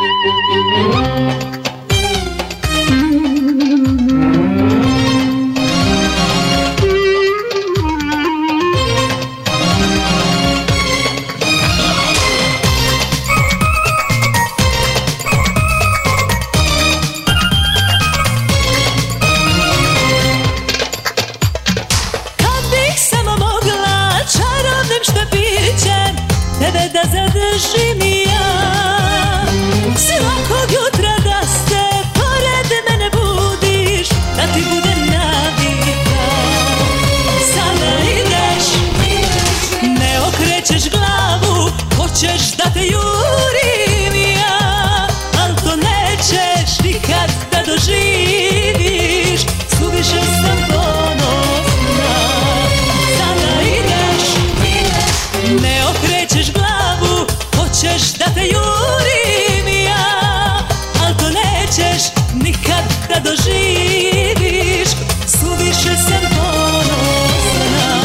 Tebe da zadržim i ja, svakog jutra da se pored mene budiš, da ti bude navika. Sada ideš, ne okrećeš glavu, hoćeš da te jurim ja, al to nećeš nikad da doživiš, suviše sam ponosna. Sada ideš, ne okrećeš glavu, hoćeš da te jurim ja, al to nećeš nikad da doživiš, suviše sam ponosna.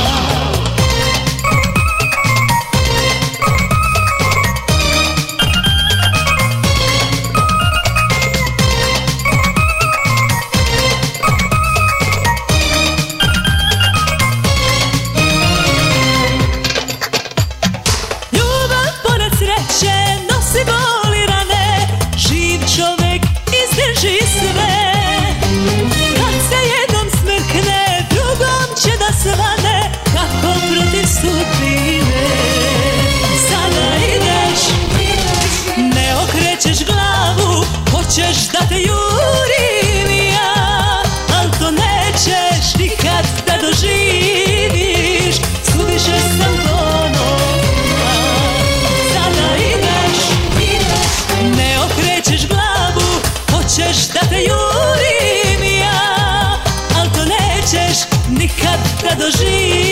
Nosi boli rane, živ čovek izdrži sve. Kad se jednom smrkne, drugom će da svane, kako protiv sudbine. Sada ideš, ne okrećeš glavu, hoćeš da te jurim ja, al to nećeš nikad da doživiš, suviše sam ponosna. Ne okrećeš glavu, hoćeš da te jurim ja, al to nećeš nikad da doživiš.